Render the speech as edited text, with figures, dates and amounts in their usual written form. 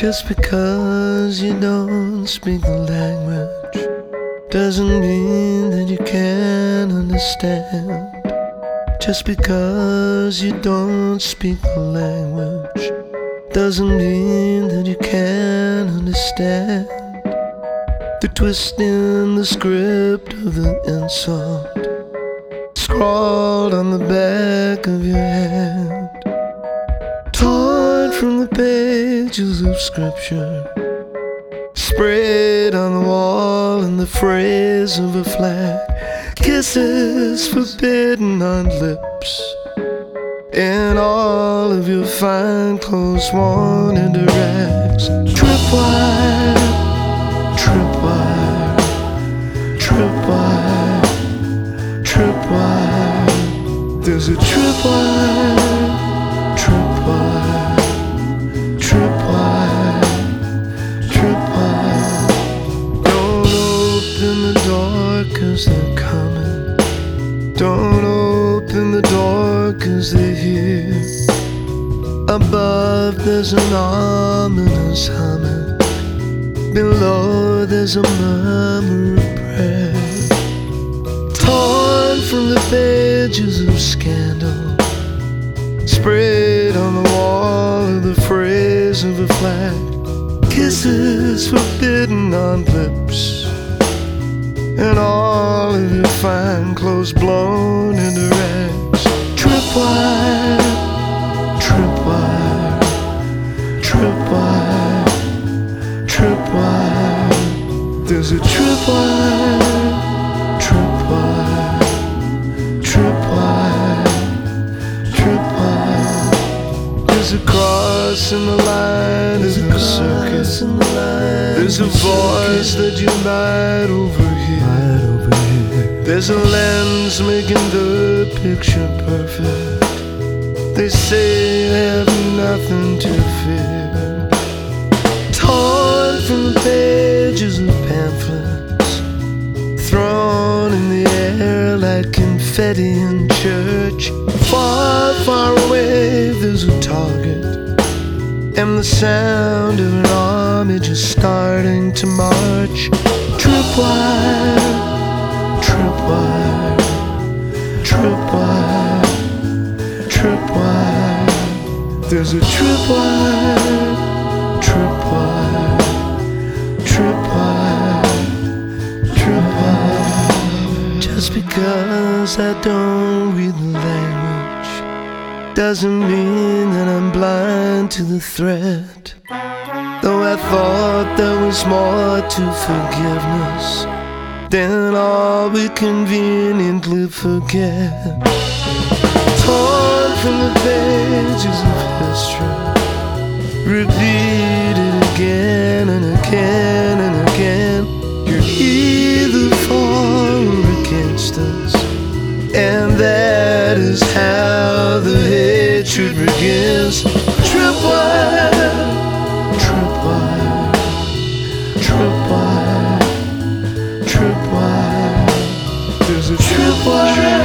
Just because you don't speak the language doesn't mean that you can't understand. Just because you don't speak the language doesn't mean that you can't understand. The twist in the script of the insult scrawled on the back of your hand, torn from the pages of scripture, sprayed on the wall in the phrase of a flag. Kisses forbidden on lips, and all of your fine clothes worn into rags. Tripwire, tripwire, tripwire, tripwire. There's a tripwire, tripwire, tripwire, tripwire. Don't open the door 'cause they're coming. Don't open the door 'cause they're here. Above there's an ominous humming. Below there's a murmur of prayer. Torn from the pages of scandal, sprayed on the wall of the phrase of a flag. Kisses forbidden on lips, and all of your fine clothes blown into rags. Tripwire, tripwire, tripwire, tripwire. There's a tripwire, tripwire, tripwire, tripwire. There's a cross in the line of the circuit. There's a voice that you might overhear. There's a lens making the picture perfect. They say they have nothing to fear. Torn from the pages of pamphlets, thrown in the air like confetti in church. Far, far away there's a target, and the sound of an army just starting to march. Tripwire, tripwire, tripwire, tripwire. There's a tripwire, tripwire, tripwire, tripwire. Just because I don't read the language doesn't mean that I'm blind to the threat. Though I thought there was more to forgiveness than all we conveniently forget. Torn from the pages of history, repeated again and again and again. You're either for or against us, and that is how the hatred begins. Tripwire, tripwire, tripwire, tripwire. There's a tripwire.